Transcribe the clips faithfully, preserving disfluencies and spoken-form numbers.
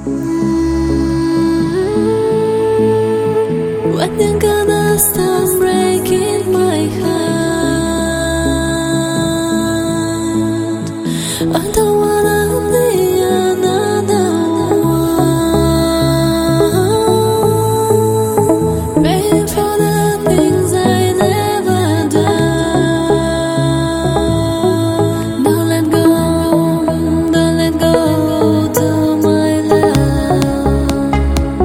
When you're gonna stop breaking my heart, I don't wanna be another one. Paying for the things I never done. Don't let go, don't let go to my love.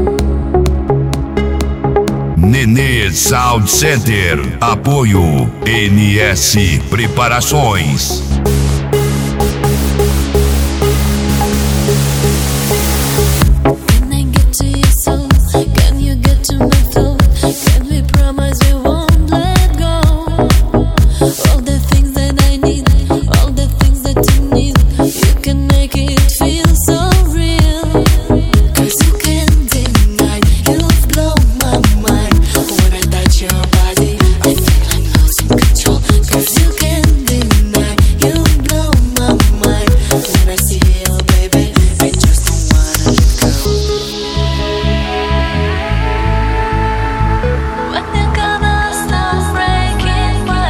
Nenê Sound Center, apoio N S Preparações. Can I get to your soul? Can you get to my throat? Can we promise we won't let go? All the things that I need, all the things that you need, you can make it feel so real. Cause you can't deny, you've blown my mind. When I touch your body, I feel like losing control. Cause you can't deny, you've blown my mind. When I see you, baby, I just don't wanna let go. When you're gonna stop breaking my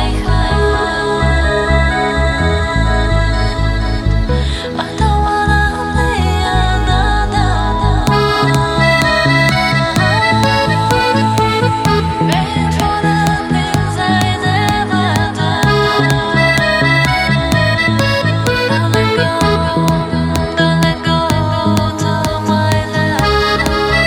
heart, I don't wanna be another one. Paying for the things I never done. Don't let go, don't let go to my love.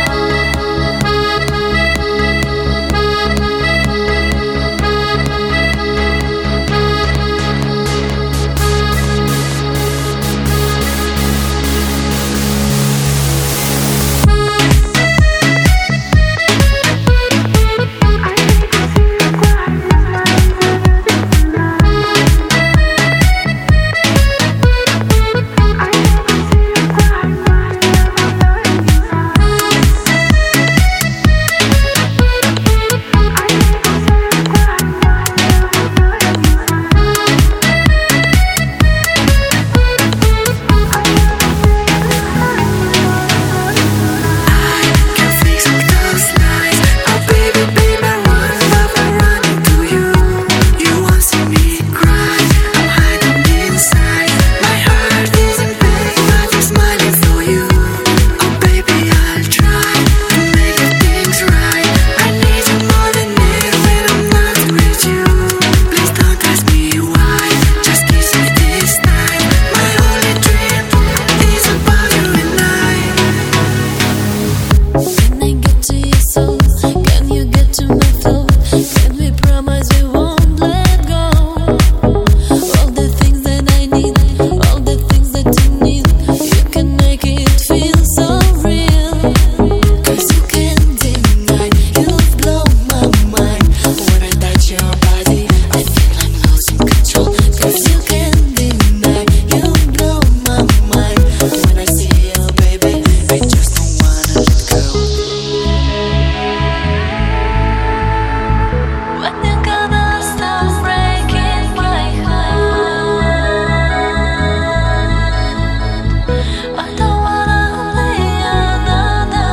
Can fix all those lies. Oh baby, baby, run, love, I'm running to you. You won't see me cry. I'm hiding inside. My heart is in pain, but I'm smiling for you. Oh baby, I'll try to make things right. I need you more than ever when I'm not with you. Please don't ask me why. Just kiss me this night. My only dream is about you and I. Can I get to your soul? Can you get to my throat? Can we promise we won't let go? All the things that I need, all the things that you need, you can make it feel so real. Cause you can't deny, you've blown my mind. When I touch your body, I feel like losing control. Cause you can't deny, you've blown my mind. When I see you, baby, I just don't wanna let go. When you're gonna stop breaking my heart, I don't wanna be another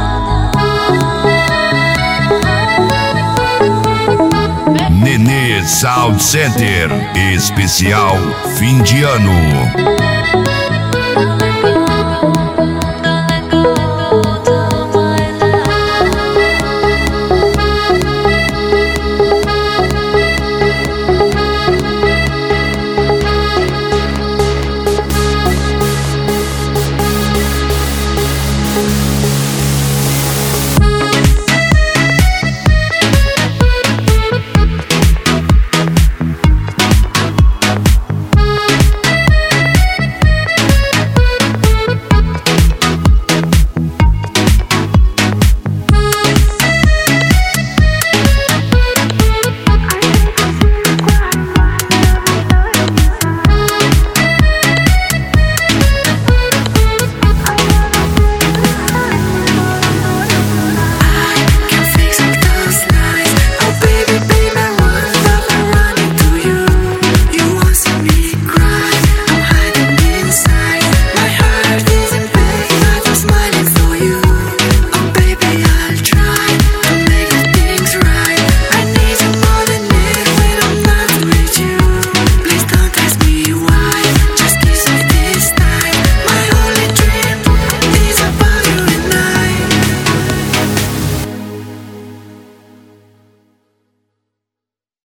one. Nenê Sound Center, especial fim de ano.